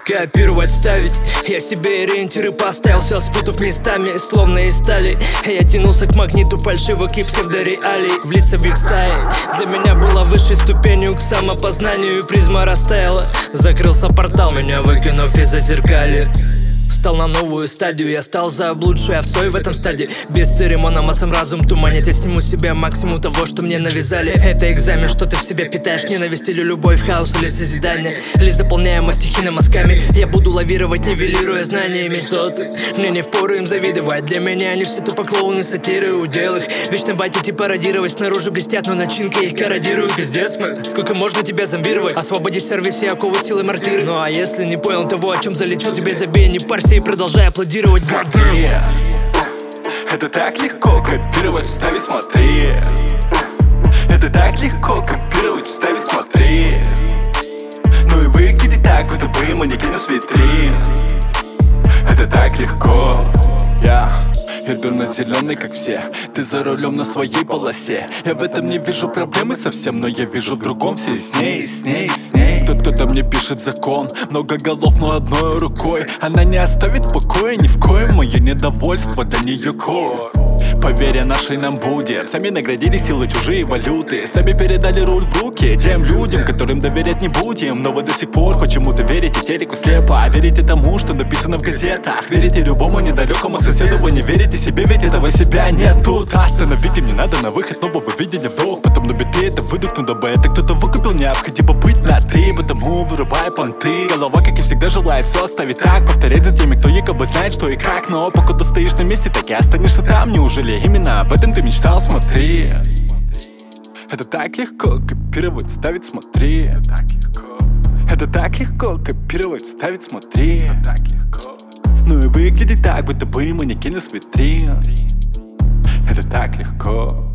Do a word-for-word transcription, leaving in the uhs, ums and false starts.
Копировать, ставить. Я себе ориентиры поставил, все спутав местами, словно из стали. Я тянулся к магниту фальшивок и псевдореалий, влиться в их стаи. Для меня было высшей ступенью к самопознанию, и призма растаяла. Закрылся портал, меня выкинув из зазеркалья. Встал на новую стадию, я стал заблудшую овцой в этом стадии. Без церемона массам разум туманит. Я сниму с себя максимум того, что мне навязали. Это экзамен, что ты в себе питаешь. Ненависть или любовь, хаос или созидание. Лишь заполняемая стихийно мазками. Я буду лавировать, нивелируя знаниями. Что ты? Мне не впору им завидовать. Для меня они все тупо клоуны, сатиры, удел их. Вечно батить и пародировать. Снаружи блестят, но начинка их корродирует. Пиздец, мы. Сколько можно тебя зомбировать? Освободи сервис все оковы силы мортиры. Ну а если не понял того, о чем залечу, тебе забей, не парься и продолжай аплодировать. Смотри, это так легко копировать, вставить, смотри. Это так легко копировать, вставить, смотри. Ну и выглядит так, будто бы манекен с витрин. Это так легко. Я иду на зеленый, как все. Ты за рулем на своей полосе. Я в этом не вижу проблемы совсем, но я вижу в другом все с ней, с ней, с ней. Кто-то мне пишет закон, много голов, но одной рукой. Она не оставит в покое ни в коем мое недовольство до нее кор. Поверье нашей нам будет. Сами наградили силы чужие валюты. Сами передали руль в руки тем людям, которым доверять не будем. Но вы до сих пор почему-то верите телеку слепо. Верите тому, что написано в газетах. Верите любому недалекому соседу. Вы не верите себе, ведь этого себя нет тут. Остановите, мне надо на выход, но вы видели вдох. Потом на биты это выдохну, дабы это кто-то выкупил. Необходимо быть на ты, потому вырубай понты. Голова, как и всегда, желает все оставить так. Повторять за теми, кто якобы знает, что и как. Но пока ты стоишь на месте, так и останешься там. Неужели именно об этом ты мечтал? Смотри, это так легко копировать, ставить, смотри. Это так легко. Это так легко копировать, ставить, смотри. Это так легко. Ну и выглядит так, будто бы манекен с витрин. Это так легко.